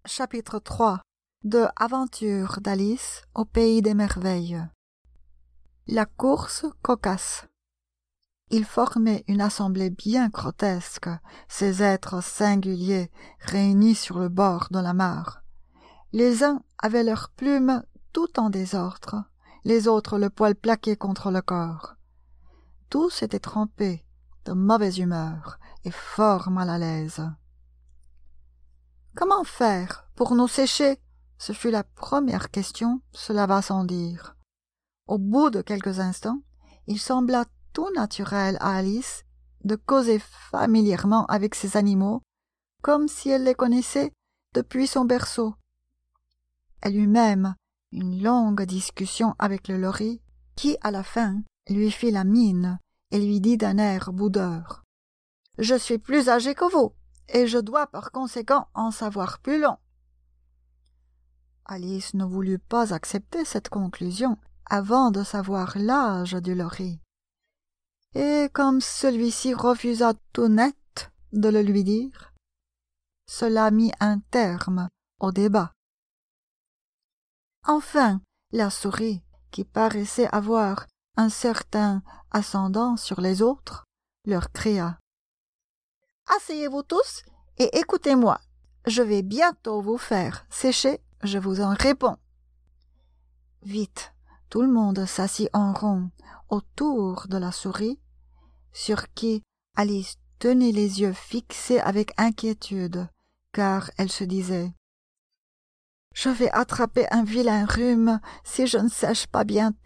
Chapitre 3 de Aventure d'Alice au pays des merveilles. La course cocasse. Ils formaient une assemblée bien grotesque, ces êtres singuliers réunis sur le bord de la mare. Les uns avaient leurs plumes tout en désordre, les autres le poil plaqué contre le corps. Tous étaient trempés, de mauvaise humeur et fort mal à l'aise. Comment faire pour nous sécher? Ce fut la première question, cela va sans dire. Au bout de quelques instants, il sembla tout naturel à Alice de causer familièrement avec ces animaux, comme si elle les connaissait depuis son berceau. Elle eut même une longue discussion avec le lori, qui, à la fin, lui fit la mine et lui dit d'un air boudeur. « Je suis plus âgé que vous, et je dois par conséquent en savoir plus long. » Alice ne voulut pas accepter cette conclusion avant de savoir l'âge du lori. Et comme celui-ci refusa tout net de le lui dire, cela mit un terme au débat. Enfin, la souris, qui paraissait avoir un certain ascendant sur les autres, leur cria. « Asseyez-vous tous et écoutez-moi. Je vais bientôt vous faire sécher, je vous en réponds. » Vite, tout le monde s'assit en rond autour de la souris, sur qui Alice tenait les yeux fixés avec inquiétude, car elle se disait « Je vais attraper un vilain rhume si je ne sèche pas bientôt. »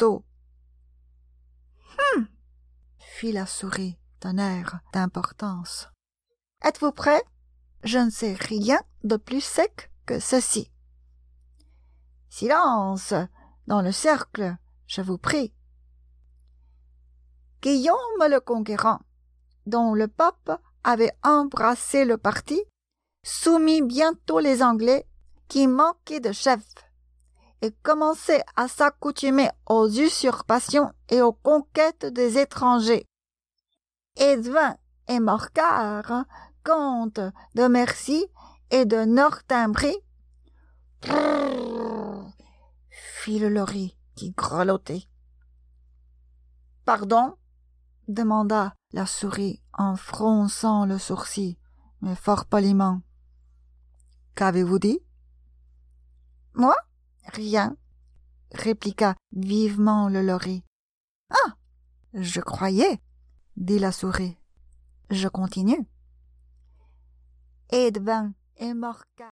Fit la souris d'un air d'importance. « Êtes-vous prêts? Je ne sais rien de plus sec que ceci. » « Silence dans le cercle, je vous prie. » Guillaume le Conquérant, dont le pape avait embrassé le parti, soumit bientôt les Anglais qui manquaient de chef et commençaient à s'accoutumer aux usurpations et aux conquêtes des étrangers. Edwin et Morcar, comtes de Mercie et de Northumbrie, fit le lori qui grelottait. « Pardon ?» demanda la souris en fronçant le sourcil, mais fort poliment. « Qu'avez-vous dit ?»« Moi ? Rien, » répliqua vivement le lori. « Ah, je croyais, » dit la souris. « Je continue. Edwin et Morcar